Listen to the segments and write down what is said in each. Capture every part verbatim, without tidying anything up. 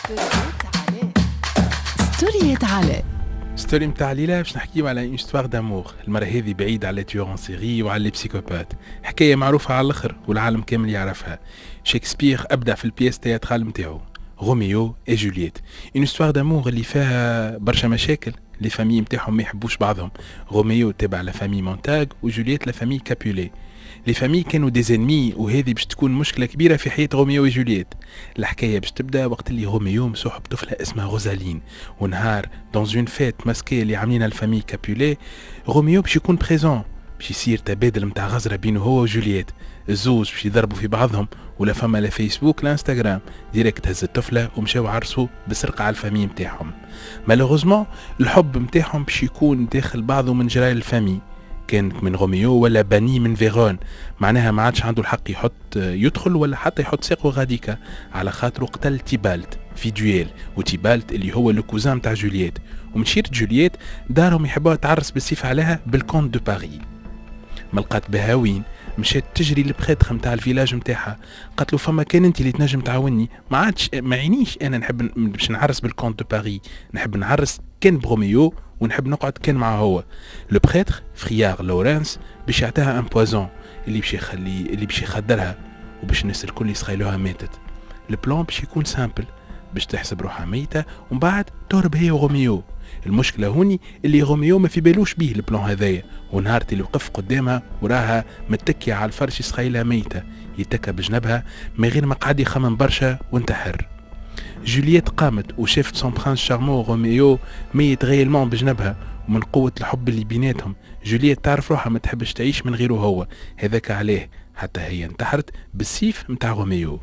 ستوريات علاء. ستوري متاع ليلى باش نحكيو على اون ستوار دامور. المرة هذه بعيد على تيور ان سيري وعلى لي بسيكوبات، حكاية معروفة على الاخر والعالم كامل يعرفها. شكسبير ابدع في البياس تياترال متاعو روميو اي جولييت، اون ستوار دامور اللي فيها برشا مشاكل. لي فامي متاعهم ما يحبوش بعضهم، روميو تابع لا فامي مونتاغ وجولييت لا فامي كابولي. لي فامي كانوا دي زنمي، وهذه باش تكون مشكله كبيره في حياه روميو وجولييت. الحكايه باش تبدا وقت اللي روميو مصاحب طفله اسمها روزالين، ونهار دون اون فيت ماسكي اللي عاملينها الفامي كابولي، روميو باش يكون بريزون، باش يصير تبادل متاع غزره بينه هو وجولييت. الزوز باش يضربوا في بعضهم، ولا فما لا فيسبوك لا انستغرام، ديريكت هز الطفله ومشاو عرسوا بسرقه على الفامي متاعهم. مالوغوزمون الحب متاعهم باش يكون داخل بعضه من جراي الفامي، كان من روميو ولا باني من فيرون، معناها ما عادش عنده الحق يحط يدخل ولا حتى يحط ساقه غاديكا، على خاطر قتل تيبالت في دويل، وتيبالت اللي هو لو كوزان تاع جولييت. ومشير جولييت دارهم يحبوها تعرس بالسيف عليها بالكونت دو باري. ما لقات بها وين، مشات تجري للبخيتخ نتاع الفيلاج نتاعها، قالت له فما كان انت اللي تنجم تعاوني، ما عادش ما عينيش انا نحب باش نعرس بالكونت دو باري، نحب نعرس كان بروميو ونحب نقعد كان معه هو. لو بريتر فريار لورانس باش يعطيها ان بوازون اللي باش يخلي اللي باش يخدرها، وباش الناس الكل يسخيلوها ماتت. البلان باش يكون سامبل، باش تحسب روحها ميته ومن بعد تهرب هي وروميو. المشكله هوني اللي روميو ما في بالوش بيه البلان هذايا، ونهار اللي وقف قدامها وراها متكيه على الفرش يسخيلها ميته، يتكى بجنبها من غير ما قعد يخمم برشا وانتحر. جولييت قامت وشافت سون برانس شارمون روميو ميت غيلمون بجنبها، ومن قوة الحب اللي بيناتهم جولييت تعرف روحها ما تحبش تعيش من غيره هو، هذاك عليه حتى هي انتحرت بالسيف متاع روميو.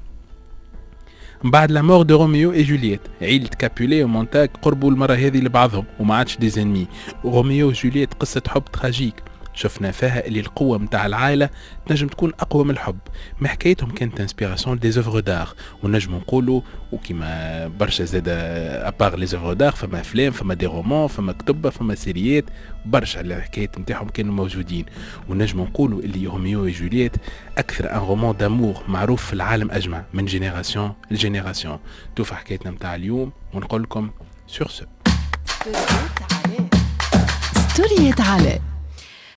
بعد لا مور دو روميو اي جولييت، عيلة كابولي ومونتاغ قربوا المرة هذه لبعضهم وما عادش دي زنمي. روميو وجولييت قصة حب تراجيك، شفنا فيها اللي القوة متاع العائلة تنجم تكون أقوى من الحب. ما حكايتهم كانت انسبيراسيون دي زوفر دار، ونجم نقولوا وكما برشا زاد أبار لي زوفر دار، فما أفلام، فما دي رومان، فما كتب، فما سيريات، برشا الحكايات متاعهم كانوا موجودين. ونجم نقولوا اللي روميو وجولييت أكثر أن رومان دامور معروف في العالم أجمع من جينيراسيون لجينيراسيون. توفى حكايتنا متاع اليوم ونقول لكم سور سو. ستوريات علاء.